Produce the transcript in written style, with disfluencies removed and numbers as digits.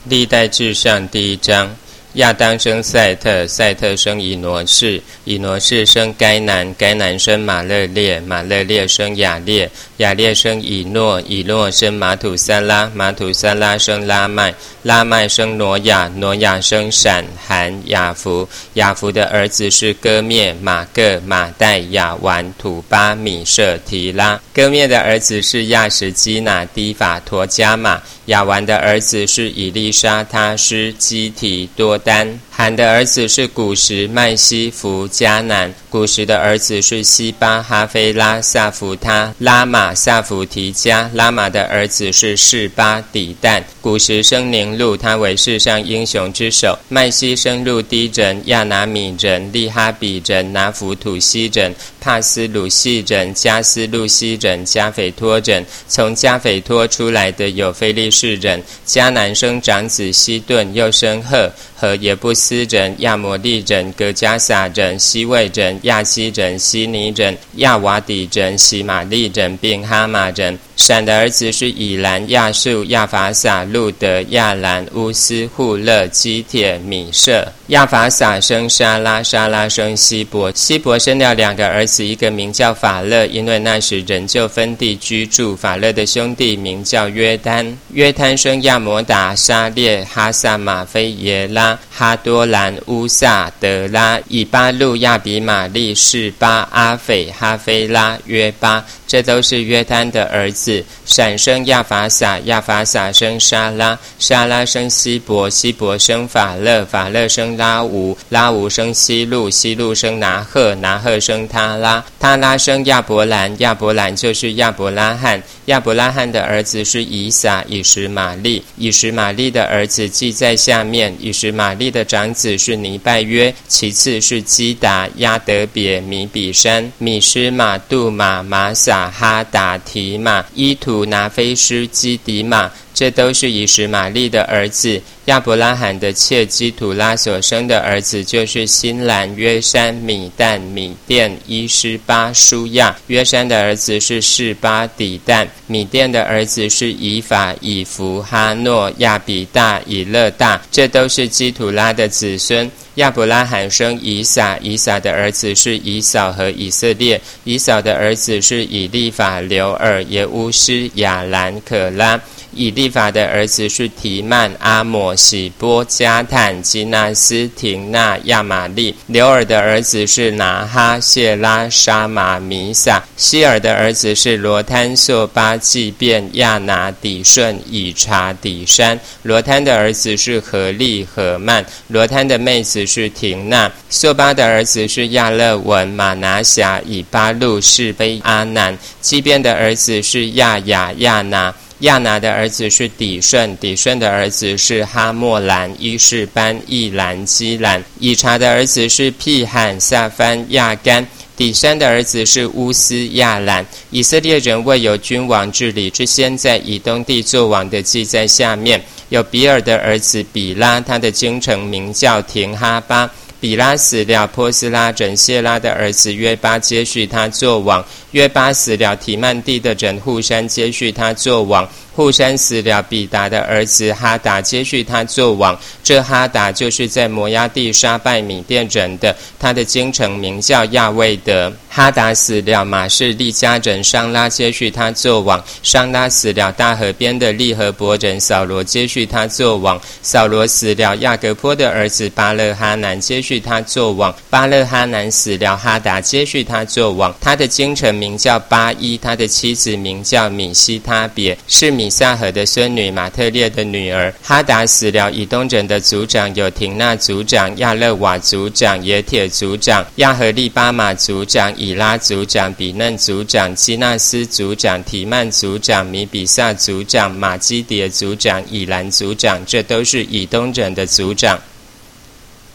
历代志上第1章。亚当生赛特，赛特生以挪士，以挪士生该南，该南生马勒列，马勒列生雅列，雅列生以诺，以诺生马土撒拉，马土撒拉生拉麦，拉麦生挪亚，挪亚生闪、含、雅弗，雅弗的儿子是歌灭、马各、马代、雅完、土巴、米舍、提拉。歌灭的儿子是亚什基拿、低法、陀加马，雅完的儿子是以利沙、他施、基提、多丹。含的儿子是古时、麦西弗、迦南，古时的儿子是西巴、哈菲拉、萨弗他、拉玛、萨弗提加，拉玛的儿子是示巴、底但。古时生宁路，他为世上英雄之首。麦西生路低人、亚拿米人、利哈比人、拿弗土西人、帕斯鲁西人、加斯路西人、加斐托人。从加斐托出来的有非利士人。迦南生长子西顿，又生赫，和耶布斯人、亚摩利人、格加撒人、西魏人、亚基人、希尼人、亚瓦底人、喜玛利人，并哈马人。闪的儿子是以兰、亚述、亚法撒、路德、亚兰、乌斯、户勒、基帖、米舍。亚法撒生沙拉，沙拉生希伯，希伯生了2个儿子，一个名叫法勒，因为那时人就分地居住。法勒的兄弟名叫约丹，约丹生亚摩达、沙列、哈萨马菲耶拉、哈多兰、乌萨、德拉、以巴路、亚比玛利、示巴、阿斐、哈菲拉、约巴，这都是约丹的儿子。闪生亚法撒，亚法撒生沙拉，沙拉生希伯，希伯生法勒，法勒生拉吾，拉吾生希路，希路生拿赫，拿赫生他拉，他拉生亚伯兰，亚伯兰就是亚伯拉罕，亚伯拉罕的儿子是以撒、以实玛利，以实玛利的儿子记在下面。以实玛利的长子是尼拜约，其次是基达、亚德别、米比山、米施马、杜马、玛撒、哈达、提马、伊图、拿菲施、基迪马，这都是以实玛利的儿子。亚伯拉罕的妾基土拉所生的儿子就是辛兰、约山、米但、米甸、伊施巴、舒亚。约山的儿子是示巴、底但。米甸的儿子是以法、以弗、哈诺、亚比大、以勒大，这都是基土拉的子孙。亚伯拉罕生以撒，以撒的儿子是以扫和以色列，以扫的儿子是以利法、流尔、耶乌斯、亚兰、可拉。以利法的儿子是提曼、阿抹、喜波、加坦、基纳斯、廷纳、亚玛利。流尔的儿子是拿哈、谢拉、沙马、弥撒。希尔的儿子是罗摊、朔巴、祭便、亚拿、底顺、以查、底山。罗摊的儿子是何利、何曼。罗摊的妹子是廷纳。朔巴的儿子是亚勒文、马拿辖、以巴路、示卑、阿南。祭便的儿子是亚雅、亚拿。亚拿的儿子是底顺，底顺的儿子是哈莫兰、伊士班、易兰、基兰。以查的儿子是辟罕、撒番、亚干。底山的儿子是乌斯、亚兰。以色列人未有君王治理之先，在以东地作王的记在下面。有比尔的儿子比拉，他的京城名叫廷哈巴。比拉死了，波斯拉人谢拉的儿子约巴接续他做王。约巴死了，提曼地的人户山接续他做王。户山死了，比达的儿子哈达接续他做王。这哈达就是在摩押地杀败米甸人的，他的京城名叫亚卫德。哈达死了，马士利家人商拉接续他做王。商拉死了，大河边的利和伯人扫罗接续他做王。扫罗死了，亚革坡的儿子巴勒哈南接续他做王。巴勒哈南死了，哈达接续他做王。他的京城名叫巴伊，他的妻子名叫米西他别，是米撒河的孙女，马特列的女儿。哈达死了，以东人的族长有廷纳族长、亚勒瓦族长、耶铁族长、亚和利巴马族长、以拉族长、比嫩族长、基纳斯族长、提曼族长、米比萨族长、马基迭族长、以兰族长，这都是以东人的族长。